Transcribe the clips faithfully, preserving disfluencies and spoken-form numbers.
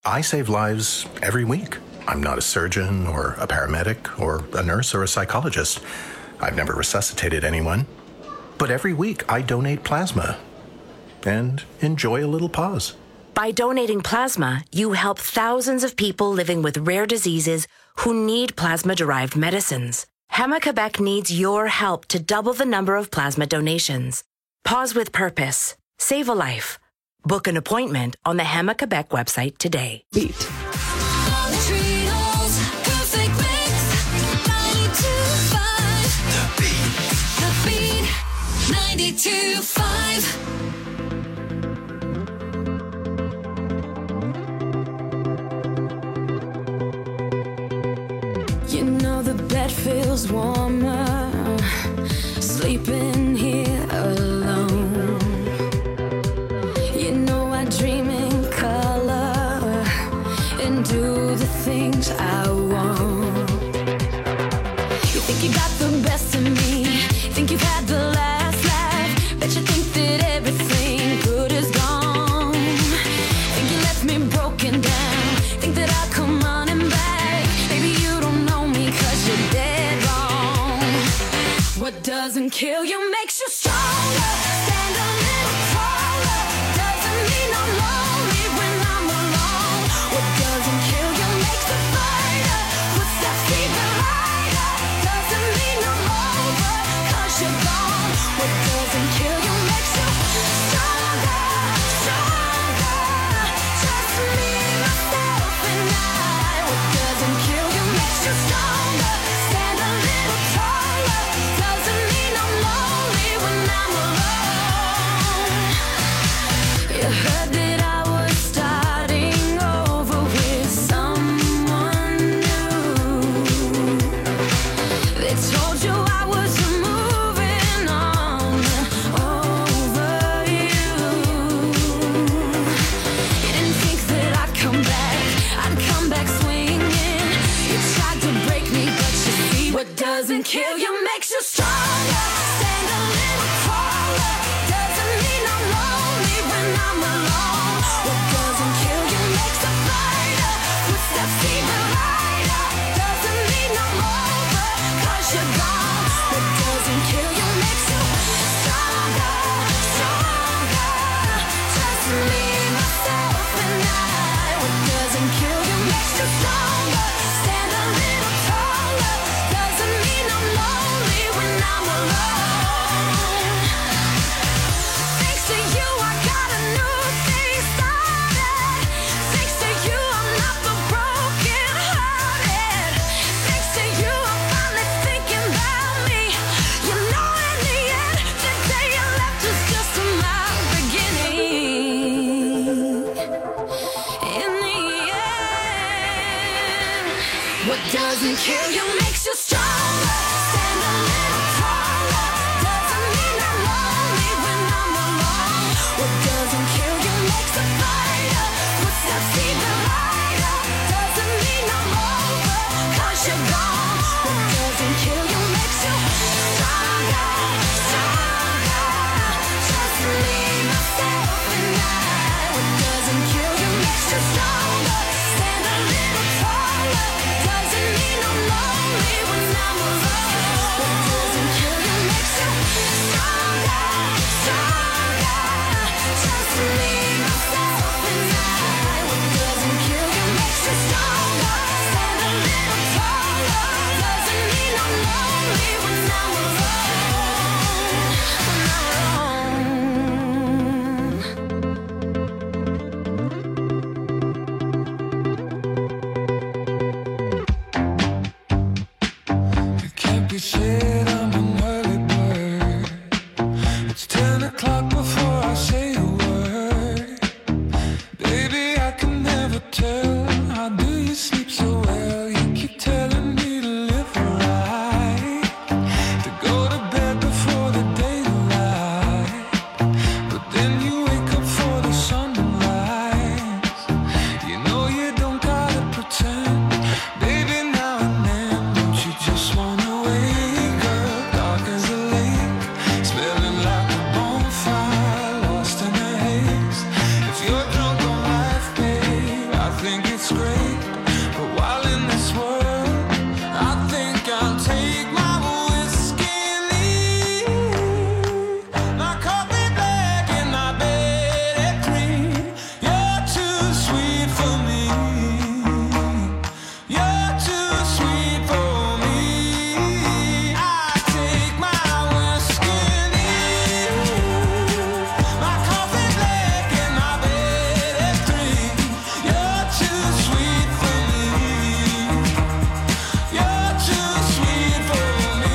I save lives every week. I'm not a surgeon or a paramedic or a nurse or a psychologist. I've never resuscitated anyone. But every week I donate plasma and enjoy a little pause. By donating plasma, you help thousands of people living with rare diseases who need plasma-derived medicines. Héma-Québec needs your help to double the number of plasma donations. Pause with purpose. Save a life. Book an appointment on the Héma-Québec website today. Beat. ninety-two five. You know the bed feels warmer, sleeping here alone. You know I dream in color and do the things I want. You think you got the best of me, think you've had the last laugh, bet you think that everything good is gone. Think you left me broken down, think that I'll come running back. Maybe you don't know me cause you're dead wrong. What doesn't kill you makes you stronger. Stand a little taller. Doesn't mean I'm lonely when I'm alone. What doesn't kill you makes a fighter. Footsteps even lighter. Doesn't mean I'm over cause you're gone. What doesn't kill you makes you stronger, stronger. Just me, myself, and I. What doesn't kill you makes you stronger. Stand a little taller. Doesn't mean I'm lonely when I'm alone. You heard that I was starting over with someone new. They told you I was moving on over you. You didn't think that I'd come back, I'd come back swinging. You tried to break me, but you see what doesn't kill you makes you stronger. Stand a little taller. Doesn't mean I'm lonely when I'm alone. What doesn't kill you makes a fighter. Footsteps even lighter. Doesn't mean I'm over cause you're gone. What doesn't kill you makes you stronger, stronger. Just me, myself, and I. What doesn't kill you makes you stronger. Stand a little taller. Doesn't mean I'm lonely when I'm alone. Thanks to you, I got a new thing started. Thanks to you, I'm not the broken hearted. Thanks to you, I'm finally thinking about me. You know, in the end, the day you left was just my beginning. In the end, what doesn't kill you makes you stronger. Stand a little taller. Doesn't mean I'm lonely when I'm alone. What doesn't kill you makes a fighter. Footsteps even lighter. Doesn't mean I'm over cause you're gone. What doesn't kill you makes you stronger, stronger. Just me, myself, and I. What doesn't kill you makes you stronger. Stand a little taller. Doesn't mean I'm lonely when I'm alone. What doesn't kill you makes you stronger, stronger. Just me, myself, and I. What doesn't kill you makes you stronger. Stand a little taller. Doesn't mean I'm lonely when I'm alone. When I'm It can't be said I'm an early bird. It's ten o'clock before I say a word. Baby, I can never tell. How do you sleep so well? You keep telling me to live right, to go to bed before the daylight. But then you wake up for the sun to rise. You know you don't gotta pretend. Baby, now and then, don't you just wanna wake up dark as a lake, smelling like a bonfire, lost in a haze. If you're drunk on life, babe, I think think it's great. But while in this world, I think I'll take my whiskey and leave. My coffee black and my bed at cream. You're too sweet for me. You're too sweet for me. I take my whiskey and leave. My coffee black and my bed at three. You're too sweet for me. You're too sweet for me.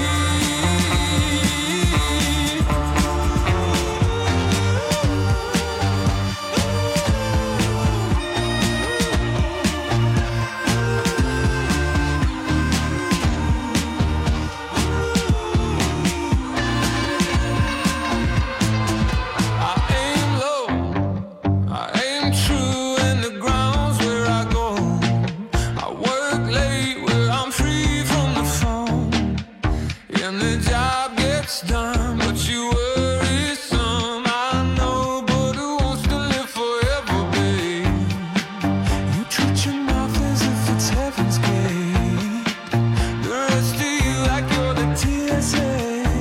I aim low, I aim true, and the ground's where I go. I work late where I'm free from the phone, and the job gets done, but you worry some. I know, but who wants to live forever, babe? You treat your mouth as if it's heaven's gate. The rest of you like you're the T S A.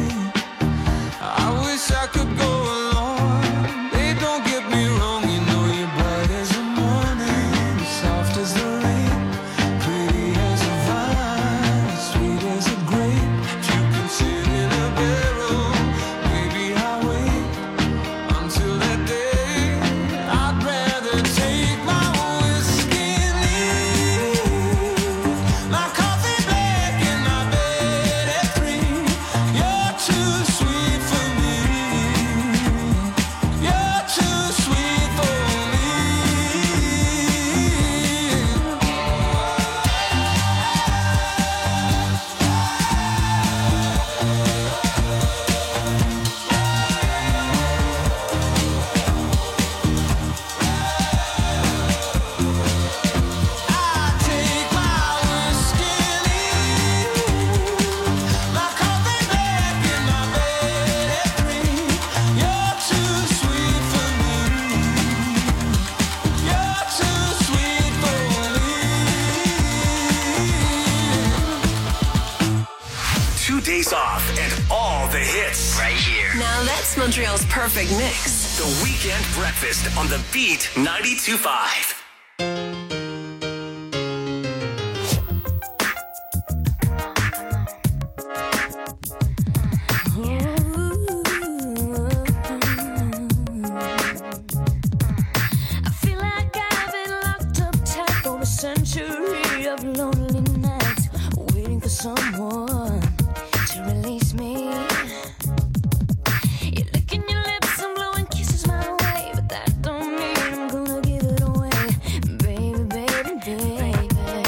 I wish I could go along. Babe, don't get me wrong. You know you're bright as the morning, soft as the rain, pretty as a vine, sweet as a grape. You can sit in a barrel. Maybe I'll wait until that day. I'd rather take my whiskey and leave. My coffee black and my bed at three. You're too sweet for me. You're too sweet for me. I take my whiskey and leave. My coffee black and my bed at three. You're too sweet for me. You're too sweet for me. Two days off and all the hits right here. Now that's Montreal's perfect mix. The Weekend Breakfast on the Beat ninety-two point five. I feel like I've been locked up tight for a century of lonely nights, waiting for someone to release me. You're licking your lips and blowing kisses my way, but that don't mean I'm gonna give it away, baby, baby, baby.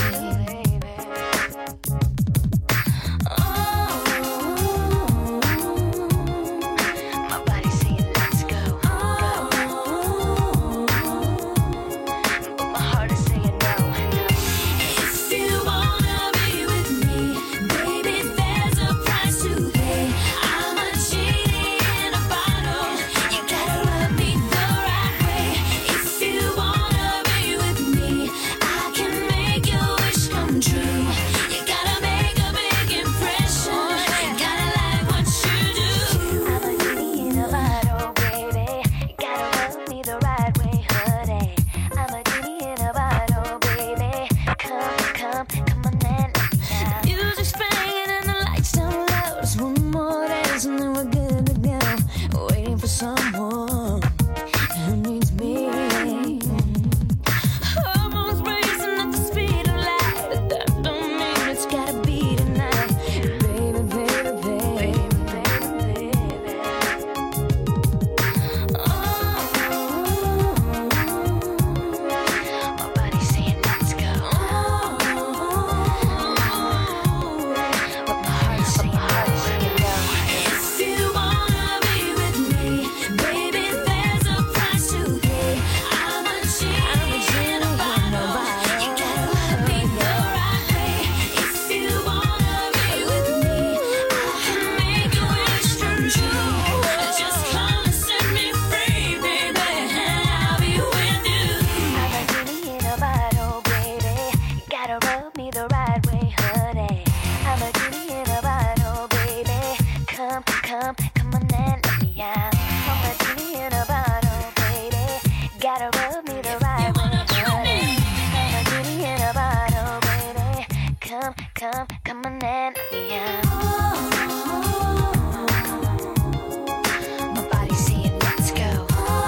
Oh, my body's saying let's go, go. But my heart is saying no, no. If you wanna be with me, baby, then come, come on and let me out. My body's saying let's go,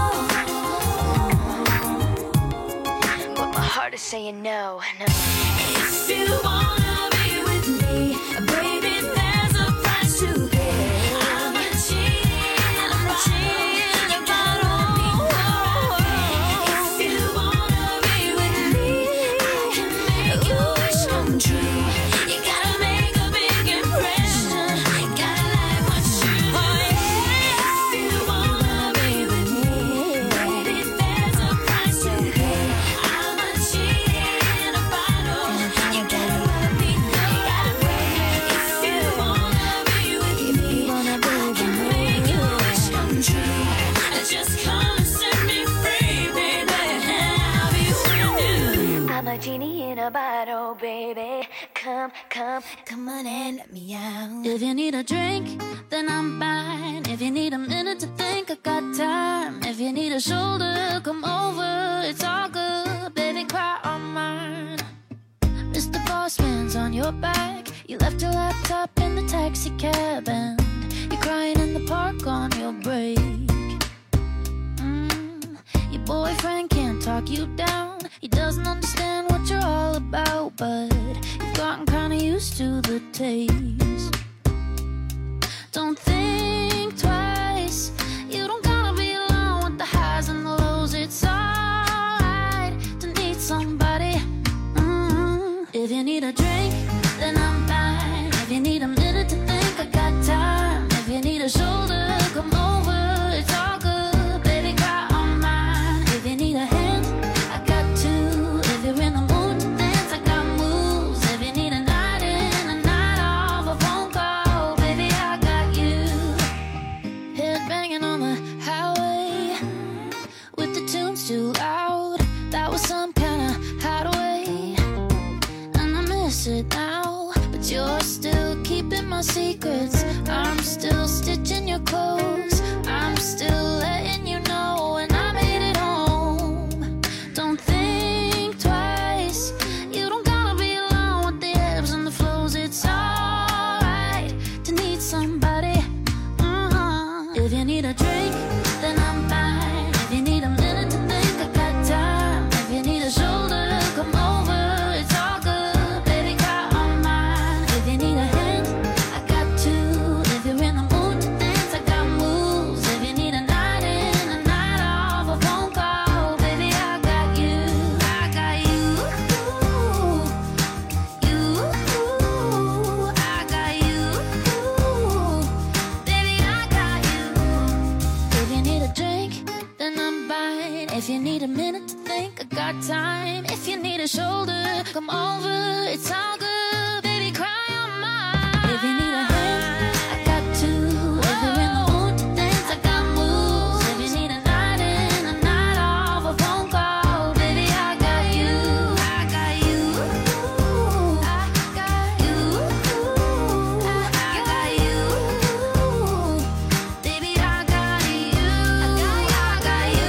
but my heart is saying no, no. If you wanna be with me, baby, there's a price to pay. I'm not cheating, I'm not cheating about all. If you wanna be with me, I can make your wish come true. You gotta make a big impression, gotta like what you do. If you wanna be with me, baby, there's a price to pay. I'm not cheating about all. You gotta let me know, you gotta pay. If you wanna be with me, I can make your wish come true. Just come and set me free, baby, and I'll be with you. I'm a genie in a bottle, baby. Come, come, come on and let me out. If you need a drink, then I'm fine. If you need a minute to think, I got time. If you need a shoulder, come over. It's all good, baby, cry on mine. Mister Bossman's on your back. You left your laptop in the taxi cab, and you're crying in the park on your break. Mm, your boyfriend can't talk you down. He doesn't understand what you're all about, but you've gotten kinda used to the taste. Don't think twice. You don't gotta be alone with the highs and the lows. It's alright to need somebody. Mm. If you need a drink, then I'm fine. If you need a minute to think, I got time. If you need a shoulder, come over. It's all good, baby, cry on mine. If you need a hand, I got two. If you're in the mood to dance, I got moves. If you need a night in, a night off, a phone call, baby, I got you. Head banging on the highway with the tunes too loud. That was some kind of hideaway, and I miss it now. But you're still keeping my secrets. I'm still stitching your clothes. I'm still letting you know when I made it home. Don't think twice. You don't gotta be alone with the ebbs and the flows. It's alright to need somebody. Mm-hmm. If you need a drink, then I'm fine. If you need a minute to think, I got time. If you need a shoulder, come over. It's all good, baby, cry on mine. If you need a hand, I got two. If you're in the mood to dance, I got moves. If you need a night in, a night off, a phone call, baby, I got you. I got you. You. I got you. Baby, I got you. If you need a drink, then I'm fine. If you need a minute to think, I got time. If you need a shoulder, come over. It's all good, baby, cry on mine. If you need a hand, I got two. If you're in the mood to dance, I got moves. If you need a night in, a night off, a phone call, baby, I got you. I got you. I got you. I got you. Baby, I got you. I got you.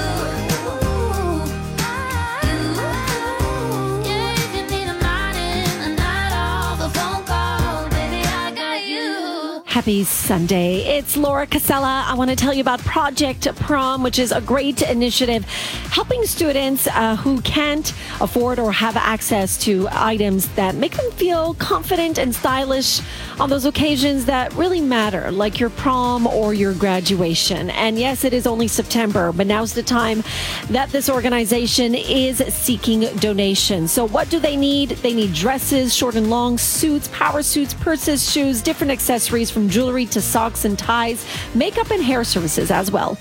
Yeah, if you need a night in, a night off, a phone call, baby, I got you. Happy Sunday. It's Laura Casella. I want to tell you about Project Prom, which is a great initiative helping students uh, who can't afford or have access to items that make them feel confident and stylish on those occasions that really matter, like your prom or your graduation. And yes, it is only September, but now's the time that this organization is seeking donations. So what do they need? They need dresses, short and long, suits, power suits, purses, shoes, different accessories from jewelry to socks and ties, makeup and hair services as well.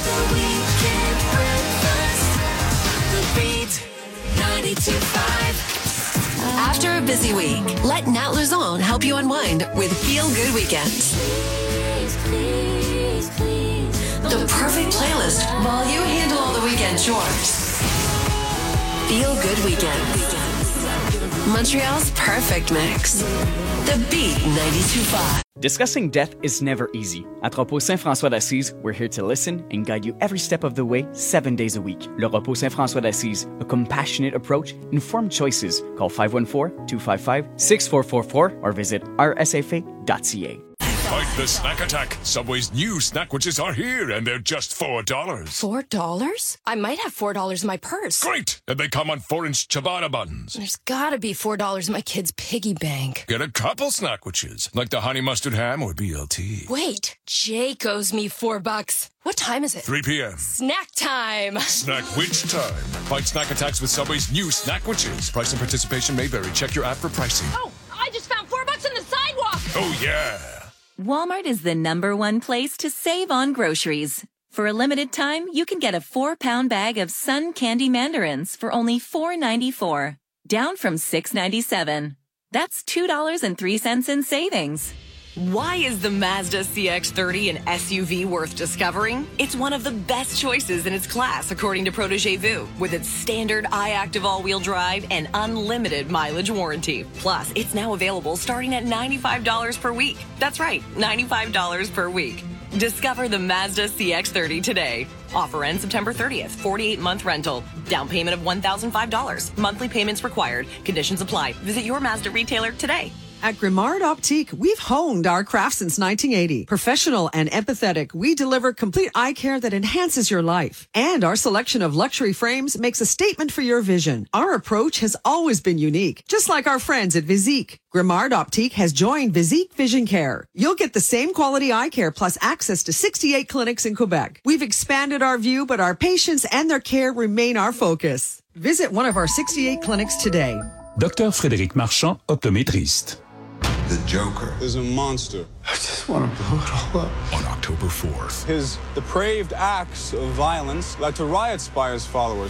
After a busy week, let Nat Luzon help you unwind with Feel Good Weekends. The perfect playlist while you handle all the weekend chores. Feel Good Weekends. Montreal's perfect mix. The Beat ninety-two point five. Discussing death is never easy. At Repos Saint-François d'Assise, we're here to listen and guide you every step of the way, seven days a week. Le Repos Saint-François d'Assise, a compassionate approach, informed choices. Call five one four, two five five, six four four four or visit r s f a dot c a. Fight the snack attack. Subway's new snackwitches are here, and they're just four dollars. Four dollars? I might have four dollars in my purse. Great! And they come on four-inch ciabatta buns. There's gotta be four dollars in my kid's piggy bank. Get a couple snackwitches, like the honey mustard ham or B L T. Wait, Jake owes me four bucks. What time is it? three p.m. Snack time. Snackwitch time. Fight snack attacks with Subway's new snackwitches. Price and participation may vary. Check your app for pricing. Oh, I just found four bucks on the sidewalk. Oh, yeah. Walmart is the number one place to save on groceries. For a limited time, you can get a four-pound bag of Sun Candy Mandarins for only four ninety-four, down from six ninety-seven. That's two dollars and three cents in savings. Why is the Mazda C X thirty an S U V worth discovering? It's one of the best choices in its class, according to Protégé Vu, with its standard iActive all-wheel drive and unlimited mileage warranty. Plus, it's now available starting at ninety-five dollars per week. That's right, ninety-five dollars per week. Discover the Mazda C X thirty today. Offer ends September thirtieth, forty-eight month rental. Down payment of one thousand five dollars. Monthly payments required. Conditions apply. Visit your Mazda retailer today. At Grimard Optique, we've honed our craft since nineteen eighty. Professional and empathetic, we deliver complete eye care that enhances your life. And our selection of luxury frames makes a statement for your vision. Our approach has always been unique, just like our friends at Visique. Grimard Optique has joined Visique Vision Care. You'll get the same quality eye care plus access to sixty-eight clinics in Quebec. We've expanded our view, but our patients and their care remain our focus. Visit one of our sixty-eight clinics today. Docteur Frédéric Marchand, optométriste. The Joker is a monster. I just want to blow it all up. On October fourth. His depraved acts of violence led to riots by his followers.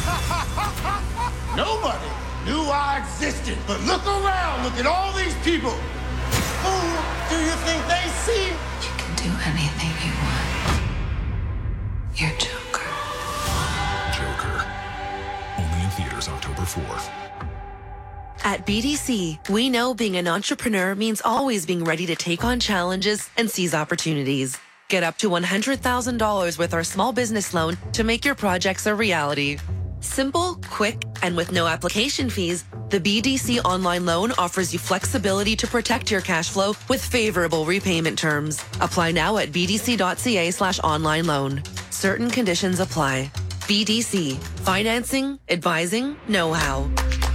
Nobody knew I existed. But look around. Look at all these people. Who do you think they see? You can do anything you want. You're Joker. Joker. Only in theaters October fourth. At B D C, we know being an entrepreneur means always being ready to take on challenges and seize opportunities. Get up to one hundred thousand dollars with our small business loan to make your projects a reality. Simple, quick, and with no application fees, the B D C online loan offers you flexibility to protect your cash flow with favorable repayment terms. Apply now at bdc.ca slash online loan. Certain conditions apply. B D C. Financing, advising, know-how.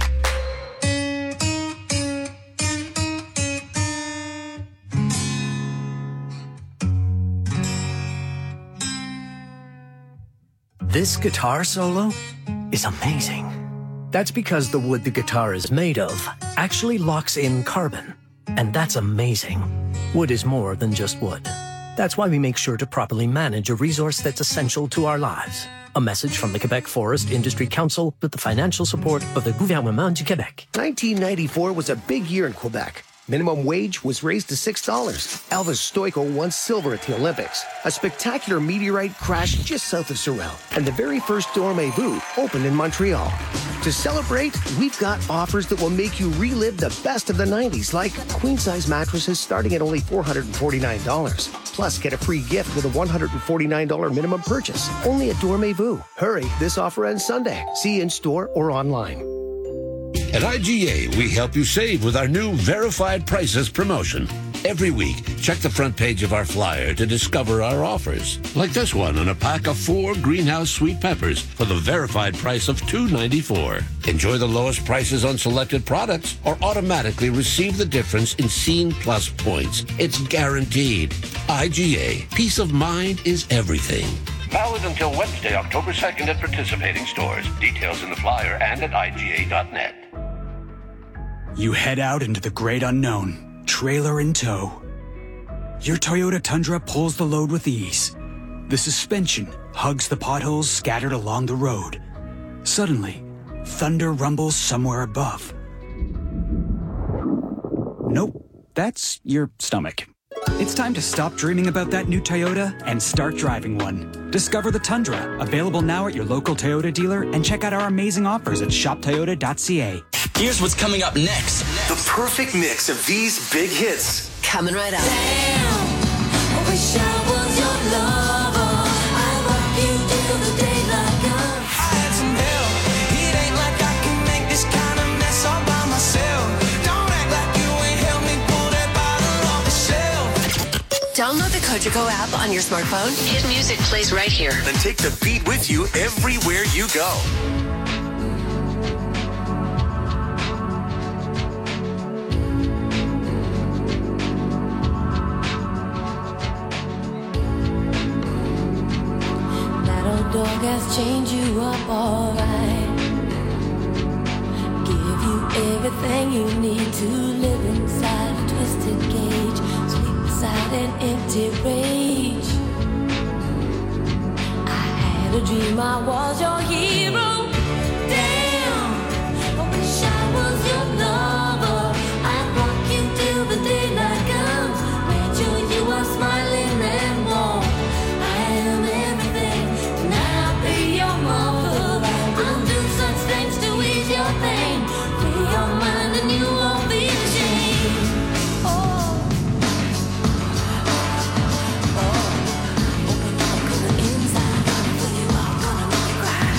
This guitar solo is amazing. That's because the wood the guitar is made of actually locks in carbon. And that's amazing. Wood is more than just wood. That's why we make sure to properly manage a resource that's essential to our lives. A message from the Quebec Forest Industry Council with the financial support of the Gouvernement du Québec. nineteen ninety-four was a big year in Quebec. Minimum wage was raised to six dollars. Elvis Stoico won silver at the Olympics. A spectacular meteorite crashed just south of Sorel. And the very first Dormez-vous opened in Montreal. To celebrate, we've got offers that will make you relive the best of the nineties, like queen-size mattresses starting at only four hundred forty-nine dollars. Plus, get a free gift with a one hundred forty-nine dollars minimum purchase. Only at Dormez-vous. Hurry, this offer ends Sunday. See in store or online. At I G A, we help you save with our new Verified Prices promotion. Every week, check the front page of our flyer to discover our offers. Like this one on a pack of four greenhouse sweet peppers for the verified price of two ninety-four. Enjoy the lowest prices on selected products or automatically receive the difference in Scene Plus points. It's guaranteed. I G A. Peace of mind is everything. Valid until Wednesday, October second at participating stores. Details in the flyer and at I G A dot net. You head out into the great unknown, trailer in tow. Your Toyota Tundra pulls the load with ease. The suspension hugs the potholes scattered along the road. Suddenly, thunder rumbles somewhere above. Nope, that's your stomach. It's time to stop dreaming about that new Toyota and start driving one. Discover the Tundra, available now at your local Toyota dealer, and check out our amazing offers at shop toyota dot c a. Here's what's coming up next. The perfect mix of these big hits. Coming right up. I wish I was your lover. I rock you till the daylight comes. I had some help. It ain't like I can make this kind of mess all by myself. Don't act like you ain't helped me pull that bottle off the shelf. Download the Kojiko app on your smartphone. Hit music plays right here. Then take the beat with you everywhere you go. Dog has changed you up alright. Give you everything you need to live inside a twisted cage. Sleep beside an empty rage. I had a dream I was your hero. Damn, I wish I was your lover. I'd rock you till the daylight comes. Make sure you are smiling and warm. I am everything. I'll do such things to ease your pain. Free your mind and you won't be ashamed. Oh, oh, open up to the inside. Gonna fill you up, gonna make you cry.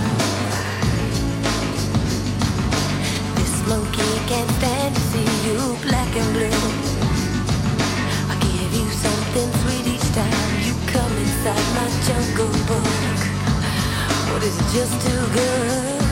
This monkey can't stand to see you black and blue. I give you something sweet each time you come inside my jungle book. What is it just too good?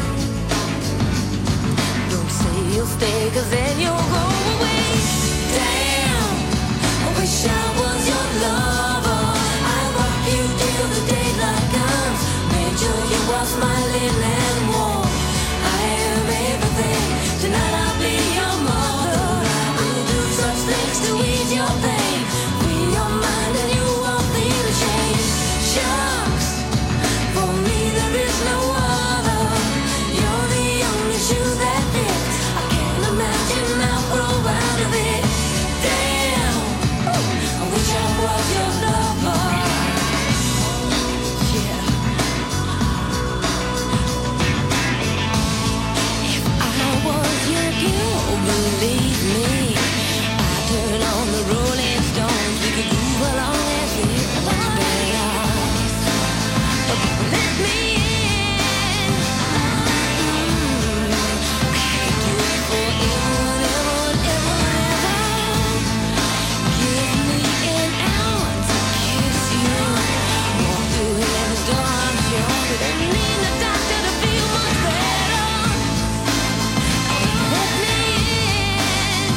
Don't say you'll stay, cause then you'll go away. Damn, I wish I was your lover. I rock you till the daylight comes. Make sure you are smiling and warm. I am everything. Tonight I'll be your mother. I'll do such things to ease your pain. Free your mind and you won't feel ashamed. Shucks, for me there is no other. You're the only shoe that fits. I can't imagine I'll grow out of it. Damn, I wish I was your lover. Yeah. If I was your girl, believe me, I'd turn on the Rolling Stones. We could move along as if it was better. Let me in. I could do it forever, ever, ever. Give me an hour to kiss you. Walk through heaven's door, I'm sure. Don't need a doctor to feel much better. Let me in.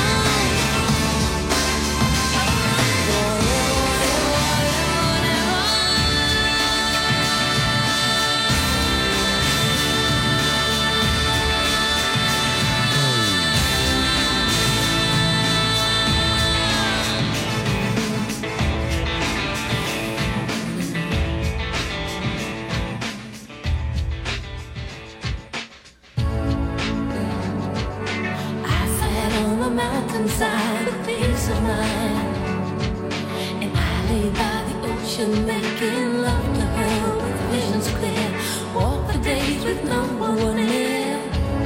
I sat on the mountainside with peace of mind, and I lay by the ocean making love to her with visions clear. Walk for days with no one near,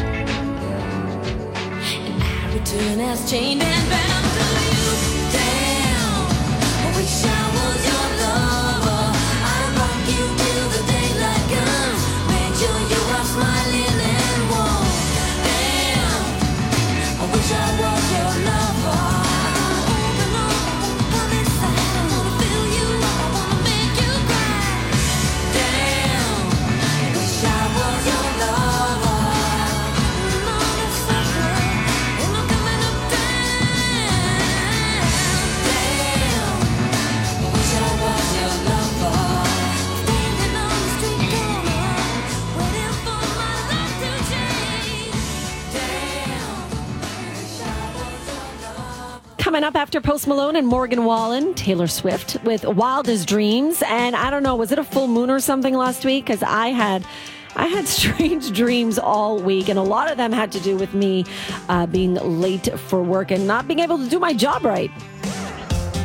and I return as chained and bound to you. Damn, I wish I was your lover. I rock you till the daylight comes. Make sure you are smiling and warm. Damn, I wish I was your lover. Open up, come inside. I wanna fill you up, I wanna make you cry. Damn, I wish I was your lover. And all the suffering, and I'm coming up down. Damn, I wish I was your lover. Standing on the street corner, waiting for my life to change. Damn, I wish I was your lover. Coming up after Post Malone and Morgan Wallen, Taylor Swift with Wildest Dreams. And I don't know, was it a full moon or something last week? Because I had I had strange dreams all week, and a lot of them had to do with me uh, being late for work and not being able to do my job right.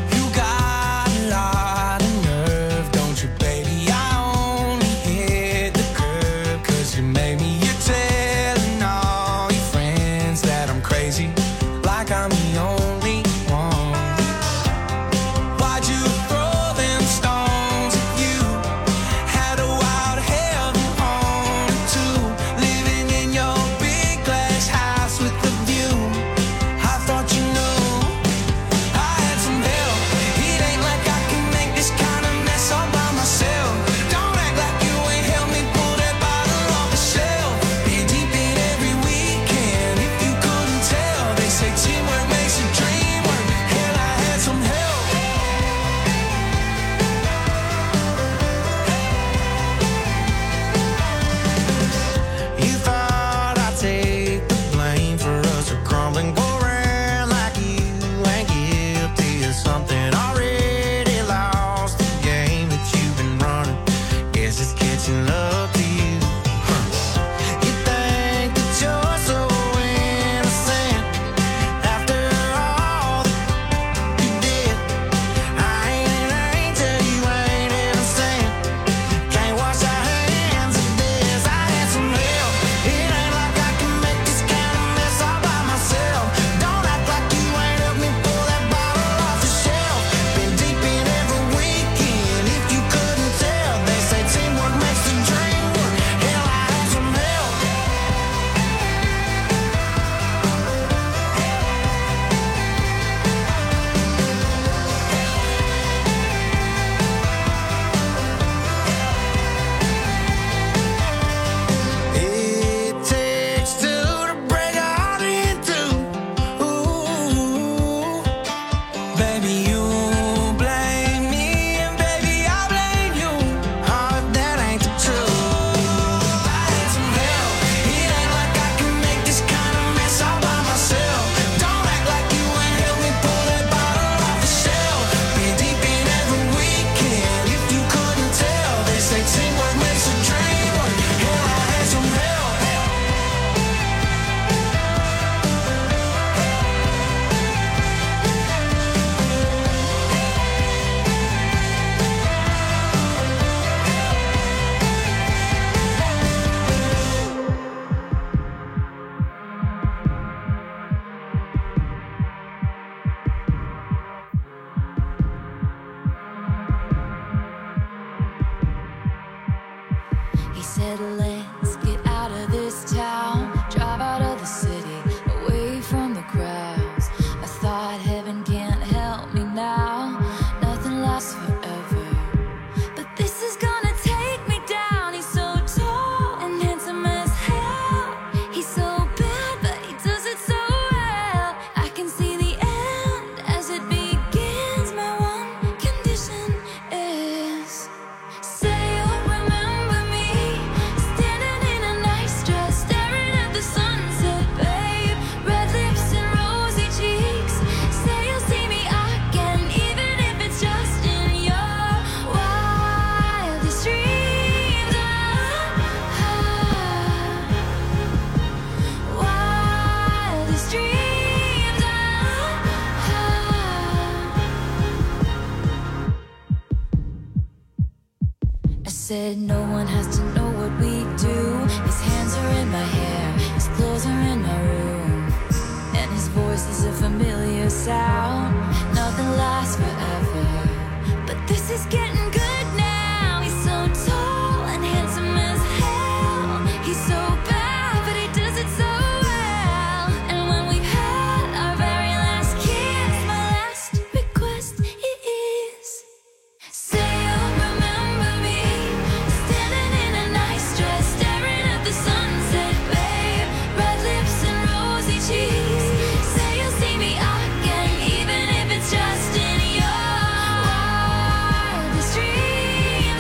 said no one has to know what we do. His hands are in my hair, his clothes are in my room, and his voice is a familiar sound. Nothing lasts forever, but this is getting good now. He's so tall and handsome as hell. He's so bad, but he does it so well. And when we've had our very last kiss, my last request is, say you'll remember me, standing in a nice dress, staring at the sunset, babe. Red lips and rosy cheeks. Say you'll see me again, even if it's just in your wildest dreams.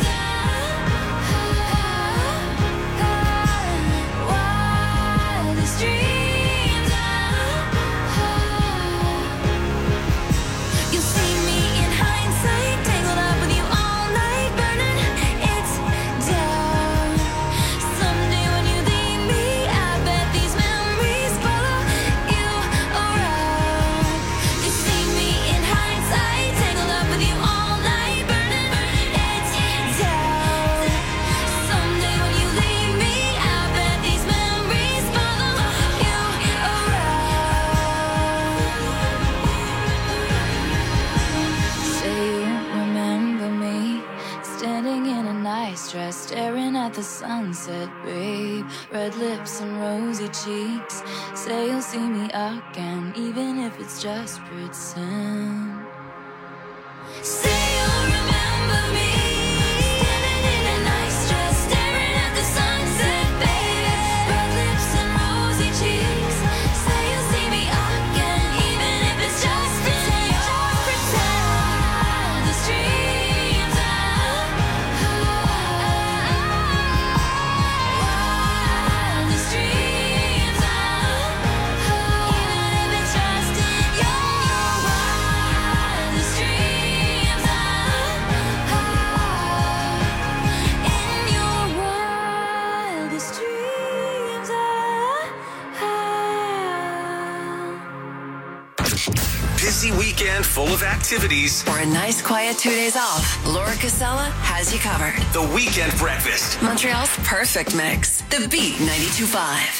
Wildest dreams. You'll see me in hindsight, tangled up with you all night, burning it down. Someday when you leave me, I bet these memories follow you around. You see me in hindsight, tangled up with you all night, burning it down. Someday when you leave me, I bet these memories follow you around. Say you remember me, standing in a nice dress, staring at the sunset, babe. Red lips and rosy cheeks. Say you'll see me again, even if it's just pretend. Say you'll remember me, standing in a nice dress, staring at the sunset, baby. Red lips and rosy cheeks. Say you'll see me again, even if it's just pretend. Just pretend. Wildest dreams. Wildest dreams. Even if it's just your wildest dreams. In your wildest dreams. Busy weekend full of activities. Or a nice quiet two days off, Laura Casella has you covered. The Weekend Breakfast. Montreal's perfect mix. The Beat ninety-two point five.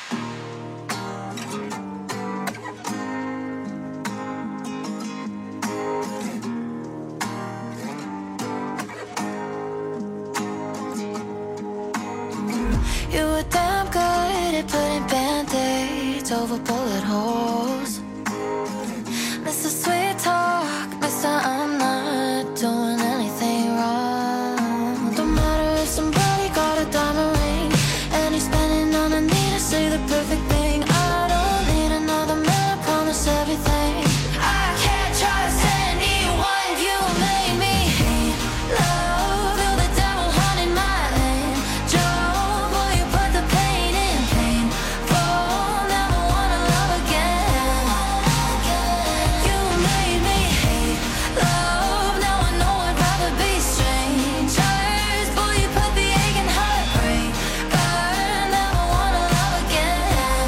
You were damn good at putting band-aids over bullet holes. Mister Sweet Talk, Mister I'm not doing anything wrong. Don't matter if somebody got a diamond ring and he's spending on a need to say the perfect thing. I don't need another man, I promise everything. I can't trust anyone, you made me hate love. Feel the devil haunting my angel. Will you put the pain in pain? For never wanna love again. You made me hate love. Now I know I'd rather be strangers. Will you put the ache and heartbreak? Burn, never wanna love again.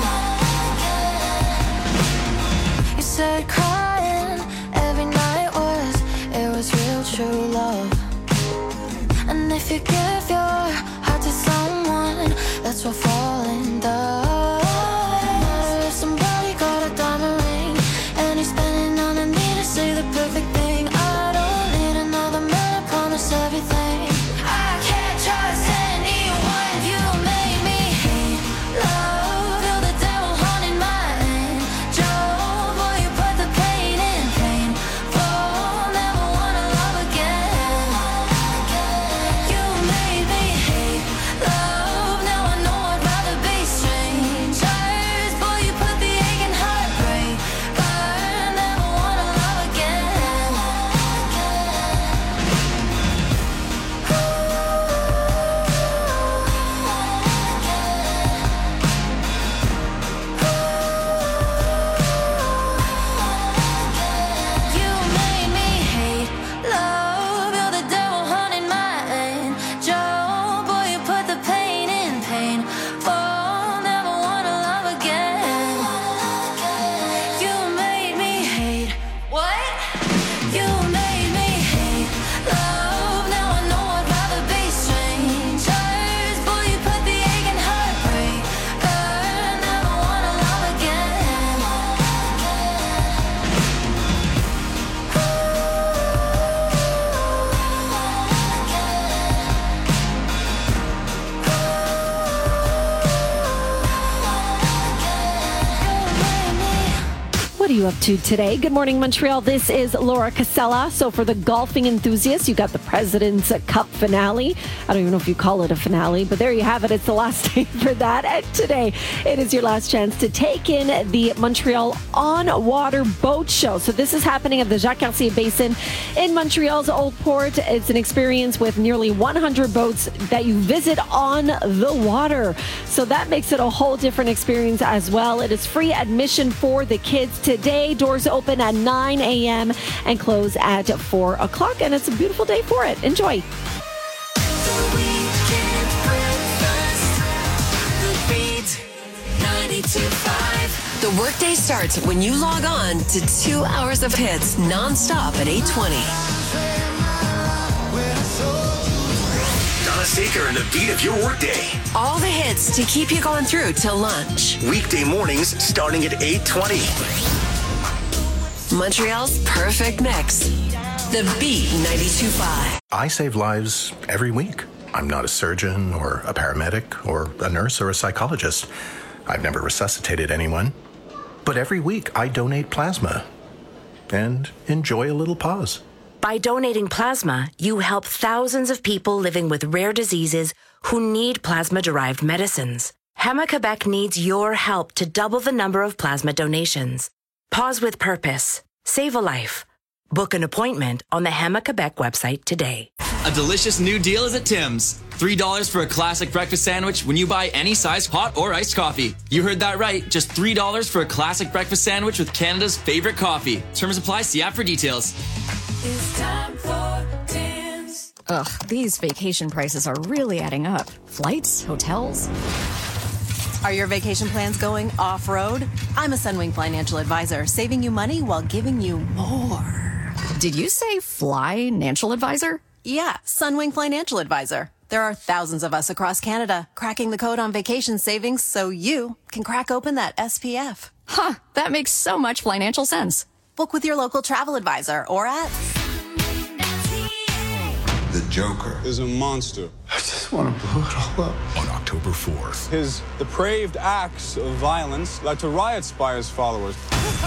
You said crying every night was, it was real true love. And if you give your heart to someone, that's what falling does. No matter if somebody got a diamond ring and he's spending on a need to say the perfect thing. I don't need another man, I promise everything. I can't trust anyone, you made me hate love. Feel the devil haunting my angel. Will you put the pain in pain? For never wanna love again. You made me hate love. Now I know I'd rather be strange. are you up to today? Good morning, Montreal. This is Laura Casella. So for the golfing enthusiasts, you got the President's Cup finale. I don't even know if you call it a finale, but there you have it. It's the last day for that. And today, it is your last chance to take in the Montreal On-Water Boat Show. So this is happening at the Jacques-Cartier Basin in Montreal's Old Port. It's an experience with nearly one hundred boats that you visit on the water. So that makes it a whole different experience as well. It is free admission for the kids today. Doors open at nine a.m. and close at four o'clock. And it's a beautiful day for it. Enjoy. The workday starts when you log on to two hours of hits nonstop at eight twenty. Donna Saker and the beat of your workday. All the hits to keep you going through till lunch. Weekday mornings starting at eight twenty. Montreal's perfect mix. The Beat ninety-two point five. I save lives every week. I'm not a surgeon or a paramedic or a nurse or a psychologist. I've never resuscitated anyone. But every week I donate plasma and enjoy a little pause. By donating plasma, you help thousands of people living with rare diseases who need plasma-derived medicines. Hema Quebec needs your help to double the number of plasma donations. Pause with purpose. Save a life. Book an appointment on the Hema Quebec website today. A delicious new deal is at Tim's. three dollars for a classic breakfast sandwich when you buy any size hot or iced coffee. You heard that right. Just three dollars for a classic breakfast sandwich with Canada's favorite coffee. Terms apply. See app for details. It's time for Tim's. Ugh, these vacation prices are really adding up. Flights, hotels. Are your vacation plans going off-road? I'm a Sunwing financial advisor, saving you money while giving you more. Did you say fly-nancial advisor? Yeah, Sunwing Financial Advisor. There are thousands of us across Canada cracking the code on vacation savings so you can crack open that S P F. Huh, that makes so much financial sense. Book with your local travel advisor or at... The Joker is a monster. I just want to blow it all up. On October fourth. His depraved acts of violence led to riots by his followers.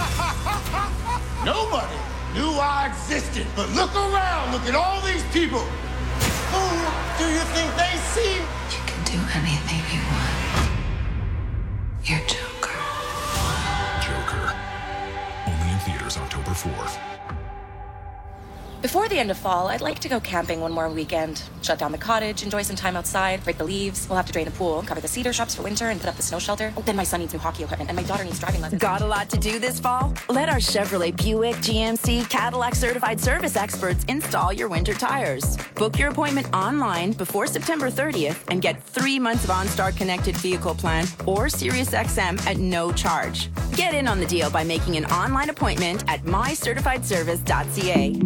Nobody knew I existed, but look around, look at all these people. Who do you think they see? You can do anything you want. You're Joker. Joker. Only in theaters October fourth. Before the end of fall, I'd like to go camping one more weekend. Shut down the cottage, enjoy some time outside, rake the leaves. We'll have to drain the pool, cover the cedar shrubs for winter, and put up the snow shelter. Oh, then my son needs new hockey equipment, and my daughter needs driving lessons. Got a lot to do this fall? Let our Chevrolet, Buick, G M C, Cadillac certified service experts install your winter tires. Book your appointment online before September thirtieth and get three months of OnStar connected vehicle plan or Sirius X M at no charge. Get in on the deal by making an online appointment at my certified service dot c a.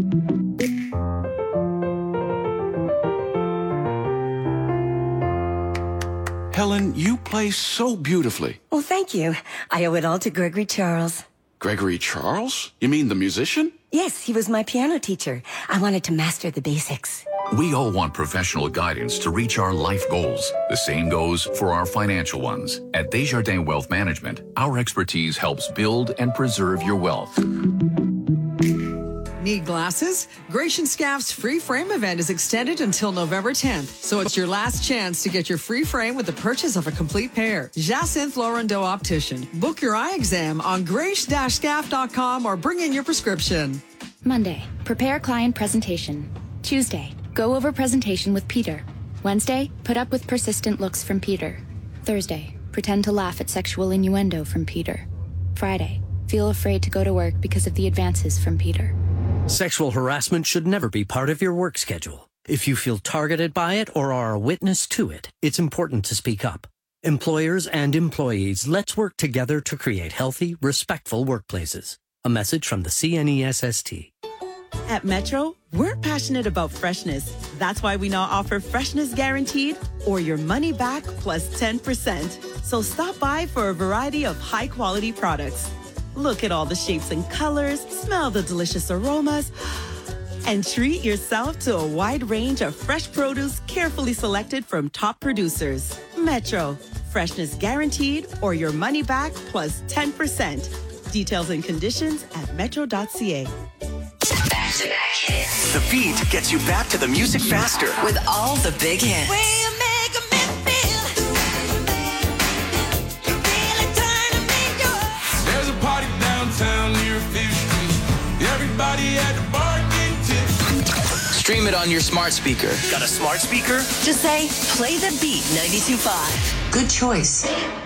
Helen, you play so beautifully. Oh, thank you. I owe it all to Gregory Charles. Gregory Charles? You mean the musician? Yes, he was my piano teacher. I wanted to master the basics. We all want professional guidance to reach our life goals. The same goes for our financial ones. At Desjardins Wealth Management, our expertise helps build and preserve your wealth. Need glasses? Gratian Scaff's free frame event is extended until November tenth, so it's your last chance to get your free frame with the purchase of a complete pair. Jacinth Laurendeau Optician. Book your eye exam on grace dash scaff dot com or bring in your prescription. Monday, prepare client presentation. Tuesday, go over presentation with Peter. Wednesday, put up with persistent looks from Peter. Thursday, pretend to laugh at sexual innuendo from Peter. Friday, feel afraid to go to work because of the advances from Peter. Sexual harassment should never be part of your work schedule. If you feel targeted by it or are a witness to it, it's important to speak up. Employers and employees, let's work together to create healthy, respectful workplaces. A message from the C N E S S T. At Metro, we're passionate about freshness. That's why we now offer Freshness Guaranteed or your money back plus ten percent. So stop by for a variety of high-quality products. Look at all the shapes and colors, smell the delicious aromas, and treat yourself to a wide range of fresh produce carefully selected from top producers. Metro, freshness guaranteed or your money back plus ten percent. Details and conditions at metro dot c a. Back-to-back hits. The beat gets you back to the music faster. With all the big hits. There's a party downtown near Fifth Street. Everybody at the bar getting tips. Stream it on your smart speaker. Got a smart speaker? Just say, play the beat ninety-two point five. Good choice.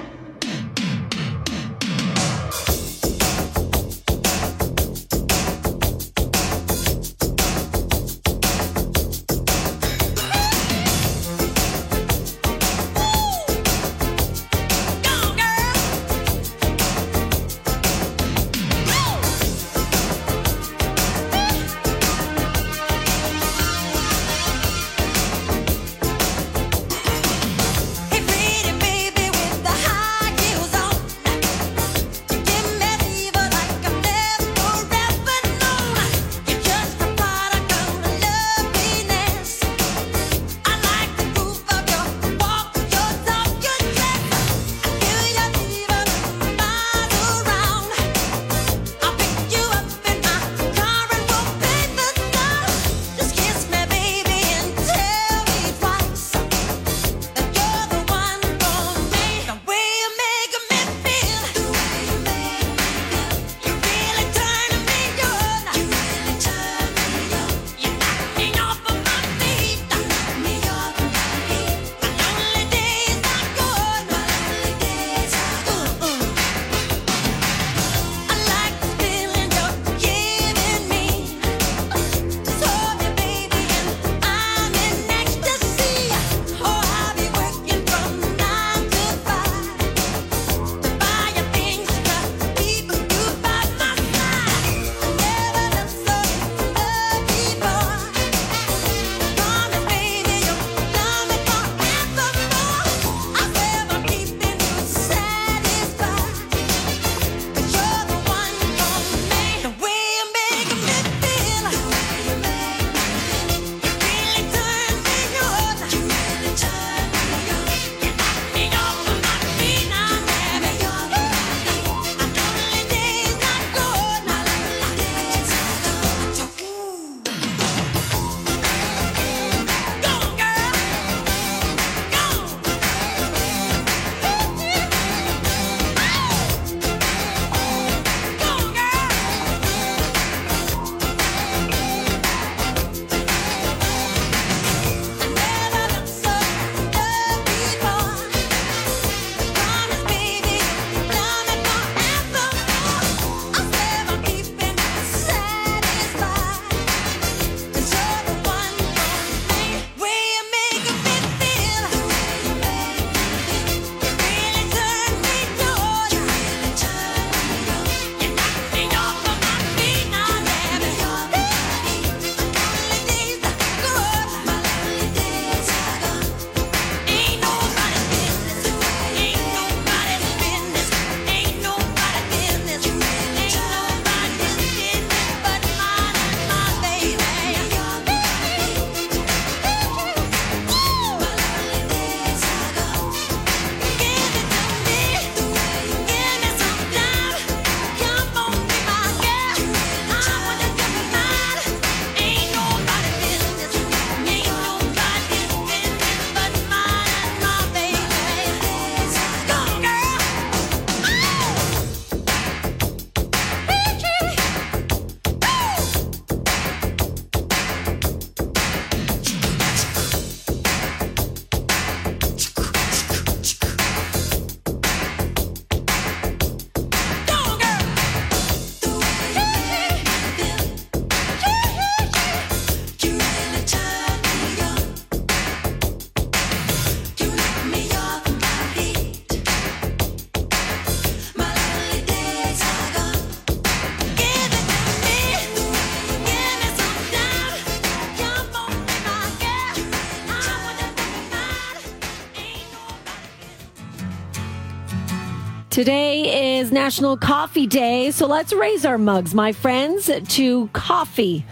Today is National Coffee Day, so let's raise our mugs, my friends, to coffee.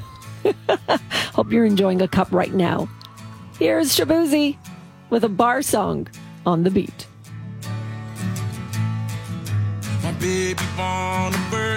Hope you're enjoying a cup right now. Here's Shabuzi with a bar song on the beat. My baby born a bird.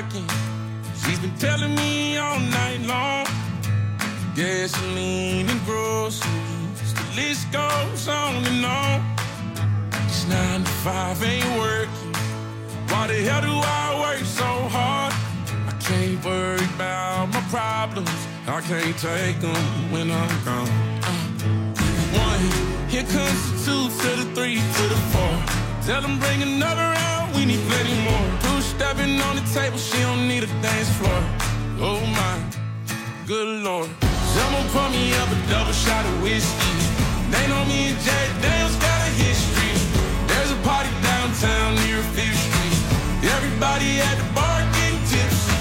telling me all night long. Gasoline and groceries, the list goes on and on. This nine to five ain't working. Why the hell do I work so hard? I can't worry about my problems. I can't take them when I'm gone. Uh, one, here comes the two to the three to the four. Tell them bring another round, we need plenty more. Two stepping on the table, she don't need a dance floor. Oh my, good Lord. Someone pour me up a double shot of whiskey. They know me and Jack Daniels got a history. There's a party downtown near Fifth Street. Everybody at the bar getting tipsy.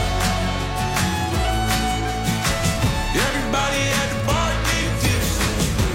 Everybody at the bar getting tipsy.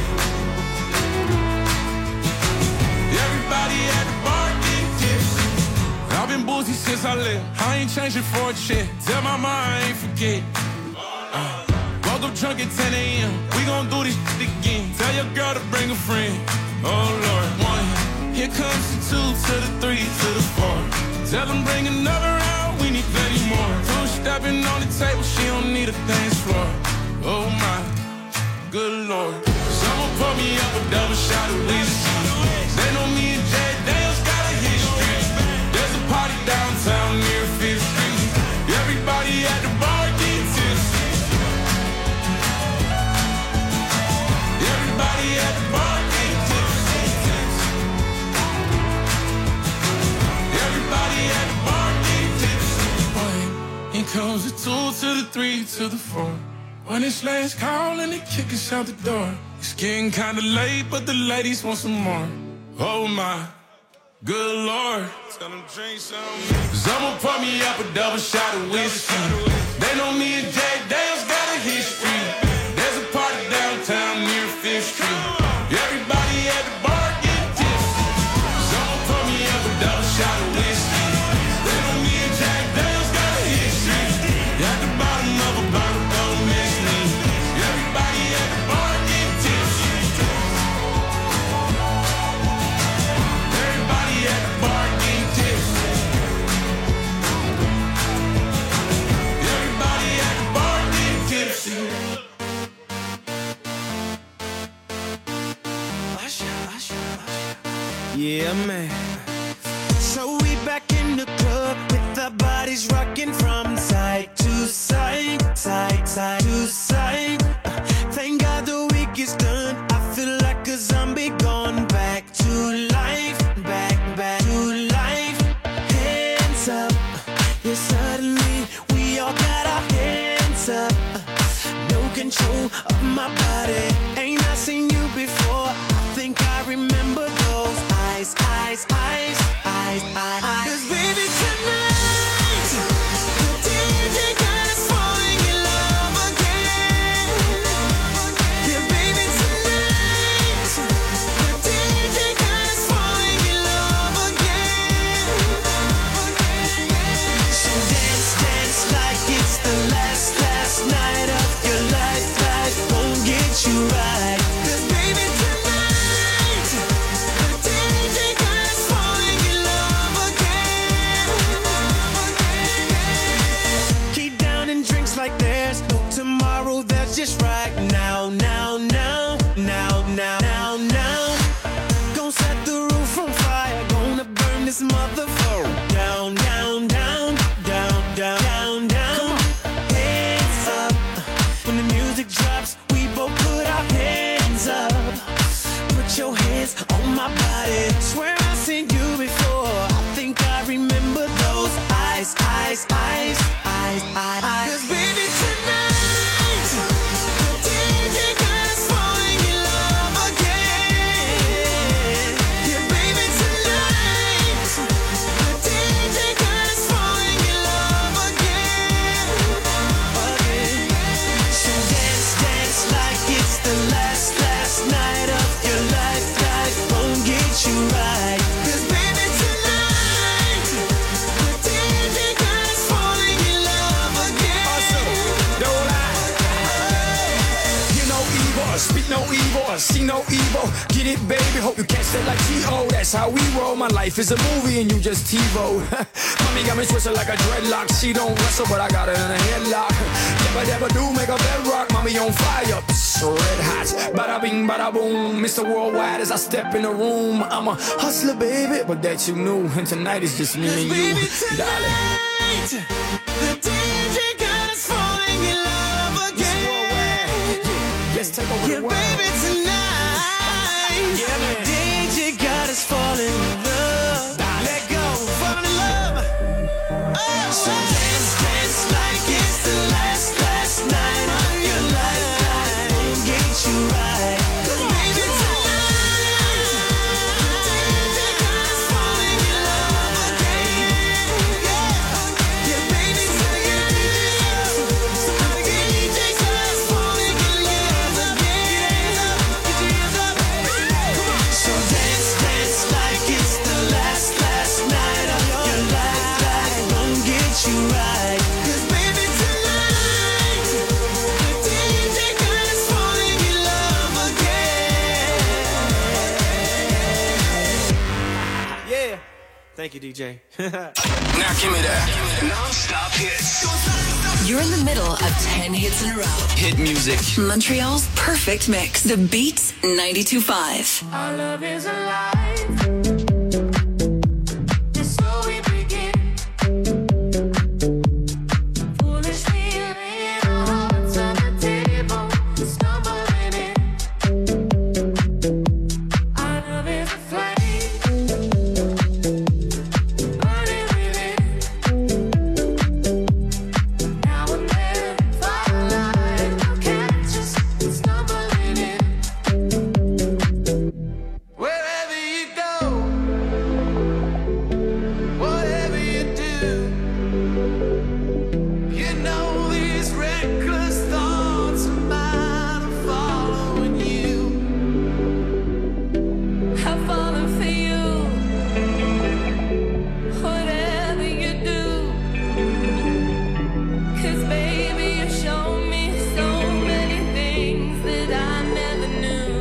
Everybody at the bar getting tipsy. I've been boozy since I left. I ain't changing for a check. Tell my mom I ain't forget. Uh, woke up drunk at ten a.m. We gon' do this shit again. Tell your girl to bring a friend. Oh Lord, one. Here comes the two to the three to the four. Tell them bring another round, we need plenty more. Two stepping on the table, she don't need a dance floor. Oh my, good Lord. Someone pour me up a double shot of whiskey. They know me and Jack Daniels got a history. There's a party downtown near Fifth Street. Everybody at the bar getting tipsy. Everybody at the bar getting tipsy. Everybody at the bar getting tipsy. One, here comes the two to the three to the four. When it's last call and they kick us out the door. It's getting kinda late, but the ladies want some more. Oh my, good Lord. Tell them drink some. Someone pour me up a double shot of whiskey. They know me and Jack Daniels got a history. There's a party downtown near Fifth Street. Everybody at the bar getting tipsy. Someone pour me up a double shot of whiskey. They know me and Jack Daniels got a history. At the bottom of a bottle, don't miss me. Everybody at the bar getting tipsy. Everybody at the bar getting tipsy. Everybody at the bar getting tipsy. Yeah, man. So we back in the club with our bodies rocking from side to side, side, side to side. Uh, thank God the week is done. I feel like a zombie gone back to life, back, back to life. Hands up, yeah, suddenly we all got our hands up. Uh, no control of my body. Ain't I seen you before? I think I remember those eyes, eyes, eyes, eyes, eyes. 'Cause baby tonight, the D J got us falling in love again. Yeah, baby tonight, the D J got us falling in love again. So dance, dance like it's the last, last night of your life. Life won't get you right. 'Cause baby tonight, the D J got us falling in love again. Keep down and drinks like there's no tomorrow. That's just right now, now, now, now, now, now, now. Gonna set the roof on fire. Gonna burn this motherfucker down, down, down, down, down, down, down. Hands up. When the music drops, we both put our hands up. Put your hands on my body. Swear I've seen you before. I think I remember those eyes, eyes, eyes, eyes, eyes. 'Cause baby tonight, the D J got us falling in love again. Yeah, baby tonight, the D J got us falling in love again, again. So dance, dance like it's the last, last night of your life. Life won't get you right. 'Cause baby tonight, the D J got us falling in love again. Don't lie. You know evil, or speak no evil, or see no evil. Get it, baby, hope you catch that like T O. That's how we roll. My life is a movie and you just TiVo. Mommy, Shawty got me twisted like a dreadlock. She don't wrestle, but I got her in a headlock. Never, never do make a bedrock. Mommy on fire, psst, red hot. Bada bing, bada boom. Mister Worldwide as I step in the room. I'm a hustler, baby, but that you knew. And tonight is just me and you, Baby, darling. tonight, the D J God is falling in love again. Let's take over Yeah, the world. baby, tonight, Yeah, man. D J God is falling in love. Let go, fall in love. Oh, so dance, dance like it's the last, last night of your life. Get you right. 'Cause baby, tonight, the D J God is falling in love again. Yeah, yeah, baby, tonight, the D J God is falling in love again. Get your hands up, get your hands up. Come on. So dance, dance like it's the last, last night of your life. Gonna get you right. 'Cause baby, tonight, the D J God is falling in love again. Yeah. Thank you, D J. Now give me that. Non-stop hits. You're in the middle of ten hits in a row. Hit music. Montreal's perfect mix. The Beats ninety-two point five. Our love is alive. It's so we begin. Foolishly laying our hearts on the table, stumbling in. Our love is a flame, burning within. Now and then, firelight will catch us, stumbling in. Wherever you go, whatever you do, you know these reckless thoughts of mine are following you. I've fallen for you, whatever you do. 'Cause baby, you show me so many things that I never knew.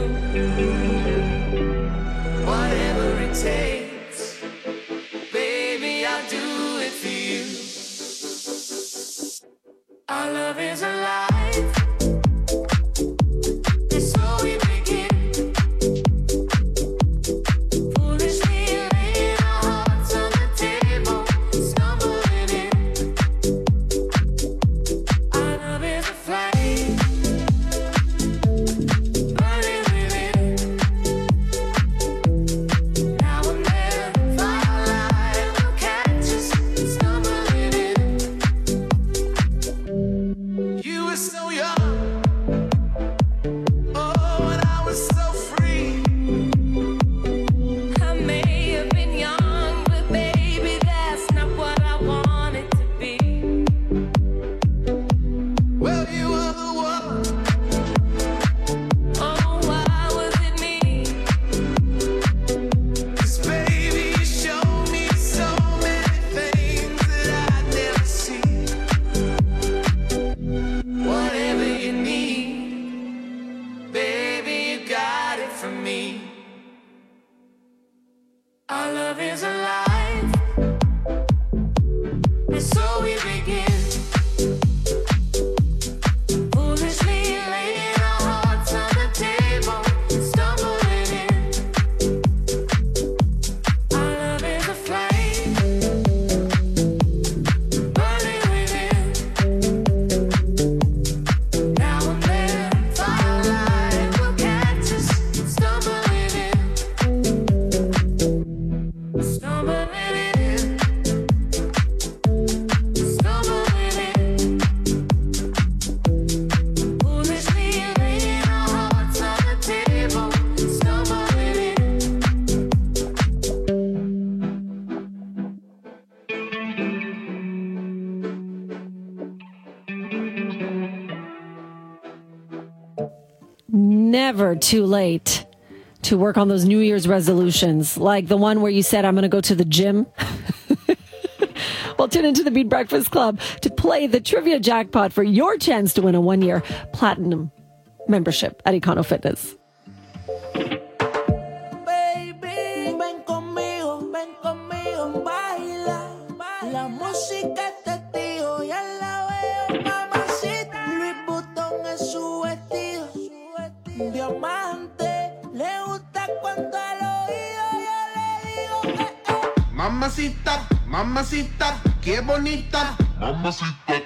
Whatever it takes, baby, I'll do it for you. Our love is alive. It's so we begin. Foolishly laying our hearts on the table, stumbling in. Our love is a flame, burning within. Now and then, firelight will catch us, stumbling in. You were so young, oh, and I was so free. I may have been young, but baby, that's not what I wanted to be. Well, you were the one. Oh, why was it me? 'Cause baby, you showed me so many things that I'd never seen. Whatever you need, baby, you got it from me. Our love is alive. And so we begin. Foolishly laying our hearts on the table, stumbling in. Our love is a flame, burning within. Now and then, firelight will catch us, stumbling in. Stumbling in. Stumbling in. Foolishly laying our hearts on the table, stumbling in. Never too late to work on those New Year's resolutions, like the one where you said, I'm going to go to the gym. Well, tune into the Beat Breakfast Club to play the trivia jackpot for your chance to win a one-year platinum membership at Econo Fitness. Baby, ven conmigo, ven conmigo, baila. La que testigo, ya la veo, mamacita. Louis Vuitton es su vestido, diamante. Le gusta cuando al oído yo le digo que eh. Mamacita, mamacita, qué bonita. Mamacita.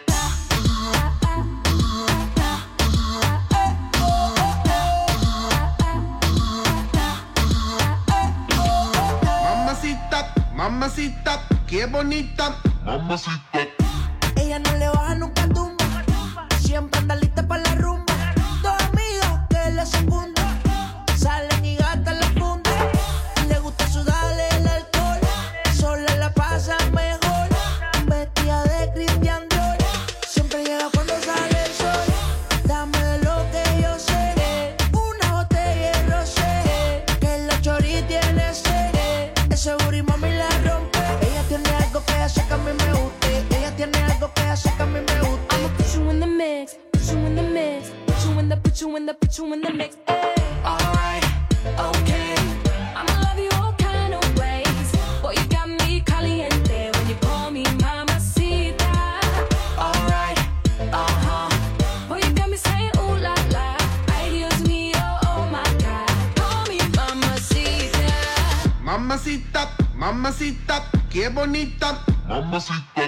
Mamacita, mamacita, qué bonita. Mamacita. Ella no le baja nunca tumba, siempre anda lista para la rumba. Dos amigas que le secundan, salen y gastan la funda. Le gusta sudarle el alcohol, sola la pasa mejor. Vestida de Christian Dior, siempre llega cuando sale el sol. Dame de lo que yo sé, una botella de rosé, que la chori tiene sed. Ese booty mami la rompe. Ella tiene algo que hace que a mí me guste. Ella tiene algo que hace que a mí me guste. I'ma put you in the mix, put you in the mix, put you in the, put you in the, put you in the mix. Ay. Alright, okay. I'ma love you all kind of ways. Boy, you got me caliente when you call me mamacita. Alright, uh-huh. Boy, you got me saying ooh la la. Ay, Dios mío, oh my God. Call me mamacita. Mamacita, mamacita, qué bonita. Mamacita.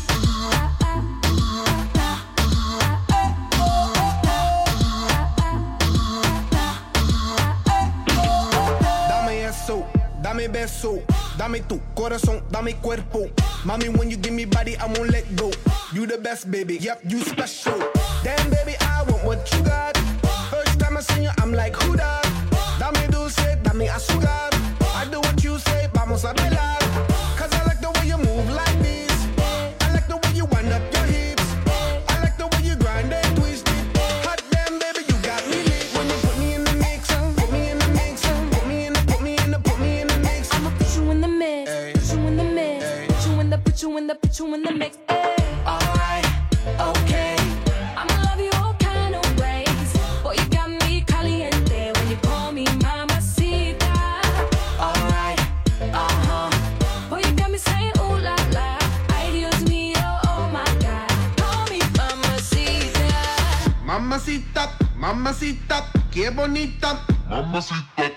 Dame eso, dame beso, dame tu corazón, dame cuerpo. Mami, when you give me body, I won't let go. You the best, baby, yep, you special. Damn, baby, I want what you got. First time I seen you, I'm like, who that? Dame dulce, dame azúcar. I do what you say, vamos a bailar. Cause I like the way you move like this. I like the way you wind up your hips. I like the way you grind and twist it. Hot damn, baby, you got me lit. When you put me in the mix, put me in the mix, put me in the, put me in the, put me in the mix. I'ma put you in the mix, Ay. put you in the mix, Ay. put you in the, put you in the, put you in the mix. Ay. Alright, okay. I'ma love you all kind of ways. Boy, you got me caliente when you call me mamacita. Alright, uh-huh. Boy, you got me saying ooh la la. Ay, Dios mío, oh my God. Call me mamacita. Mamacita, mamacita, qué bonita. Mamacita.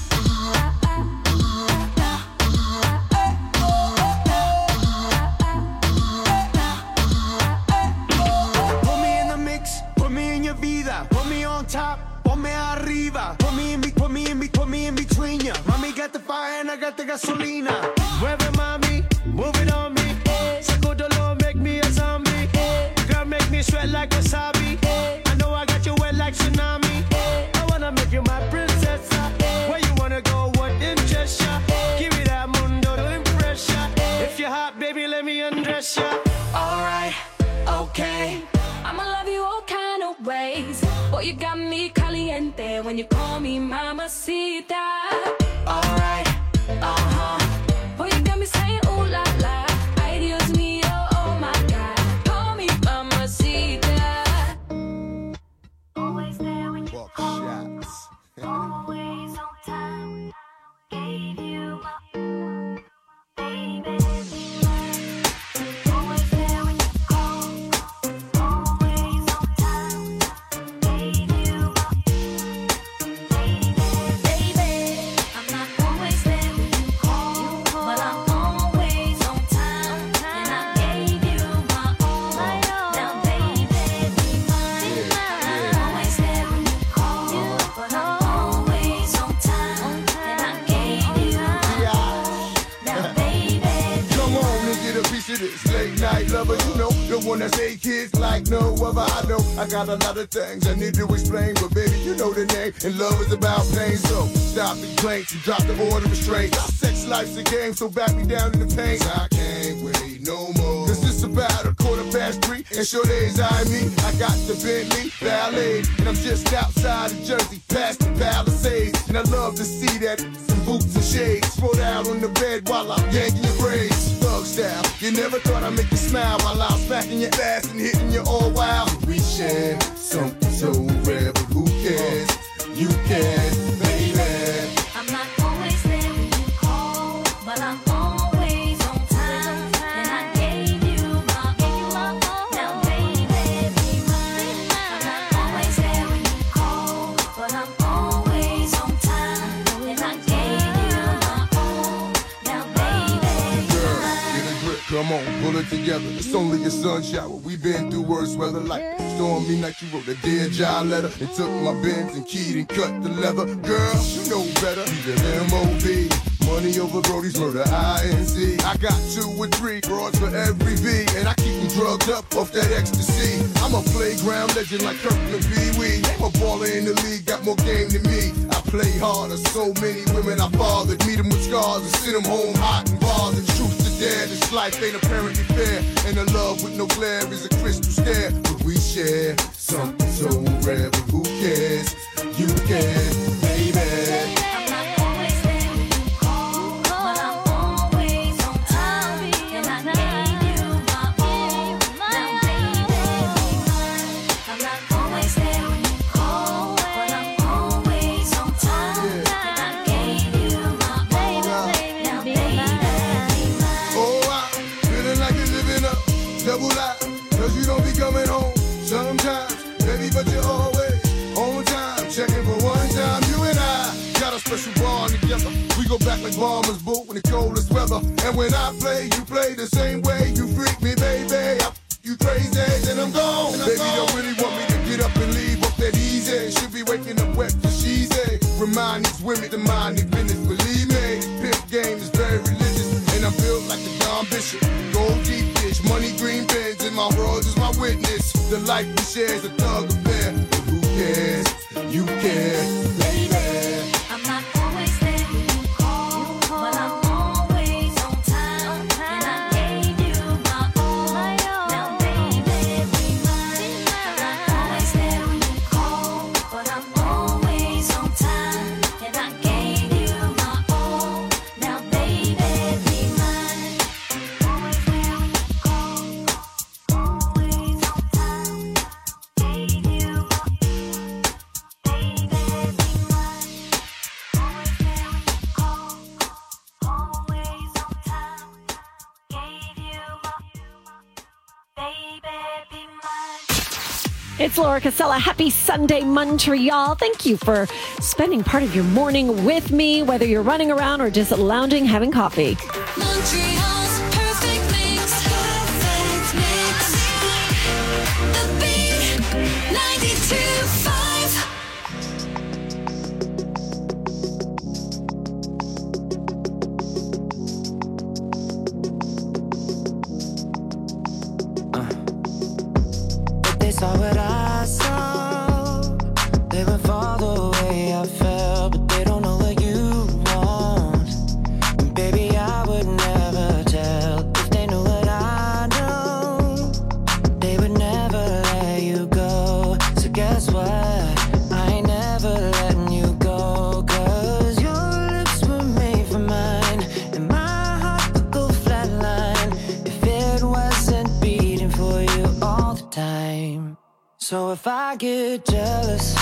Put me in the mix, put me in your vida. Put me on top, ponme arriba. Put me in, be- put me in, be- put me in between ya. Mami got the fire and I got the gasolina. Mueve mami, move it on me. Saco dolor, make me a zombie. Girl, make me sweat like wasabi. I know I got you wet like tsunami. I wanna make you my princess. Where you wanna go, what interests ya? Give me that mundo to impress ya. If you're hot, baby, let me undress ya. Alright, okay. I'ma love you all kind of ways. Boy, you got me caliente when you call me mamacita. Alright, uh-huh. Boy, you got me saying ooh la la. Ay, Dios mío, oh my God. Call me mamacita. Always there when you Buck call. shots. Always on time. Gave you my baby. Always there when you call. Always on time. Gave you my baby. Baby, I'm not always there when you call, but I'm always on time. And I gave you my all. Now, baby, be mine. I'm always there when you call, but I'm always on time. And I gave you my all. Now, baby, Come on and get a piece of this late night lover, you know, the one that say kids like no other. I know I got a lot of things I need to explain, but baby, you know the name, and love is about pain. So stop the complaints and drop the order of restraint. Our sex life's a game, so back me down in the paint. I can't wait no more. Cause it's about a quarter past three, and sure days I me. I got the Bentley Ballet, and I'm just outside of Jersey, past the Palisades. And I love to see that, some boots and shades, spread out on the bed while I'm yanking your braids. Thug style, you never thought I'd make you smile while I'm smacking your ass and hitting you all wild. We share something so rare, but who cares? You can, baby. I'm not always there when you call, but I'm always on time. And I gave you my it together. It's only a sun shower. We've been through worse weather like stormy night. You wrote a Dear John letter and took my Benz and keyed and cut the leather. Girl, you know better. Leave it M O B. Money over Brody's murder, I N C. I got two or three broads for every V, and I keep them drugged up off that ecstasy. I'm a playground legend like Kirkland Pee Wee. I'm a baller in the league, got more game than me. I play harder, so many women I fathered. Meet them with scars and send them home hot and bothered. Truth to dare, this life ain't apparently fair. And a love with no glare is a crystal stare. But we share something so rare, but who cares? You care, baby. Special bond together. We go back like bombers, boot in the coldest weather. And when I play, you play the same way. You freak me, baby. I f- you crazy, then I'm gone. And I'm baby, gone. Don't really want me to get up and leave off that easy. Should be waking up wet for she's a. Remind these women to mind their business. Believe me, this pimp game is very religious. And I'm built like the Don Bishop. Gold deep fish, money green pens. And my world is my witness. The life we share is a thug affair. But who cares? You care, baby. It's Laura Casella. Happy Sunday, Montreal. Thank you for spending part of your morning with me, whether you're running around or just lounging, having coffee. Montreal's perfect mix. Perfect mix. The Beat ninety-two point five. If they saw what I saw, they would fall the way I felt, but they don't know what you want. And baby, I would never tell. If they knew what I know, they would never let you go. So guess what? I ain't never letting you go. Cause your lips were made for mine, and my heart would go flatline if it wasn't beating for you all the time. So if I get jealous,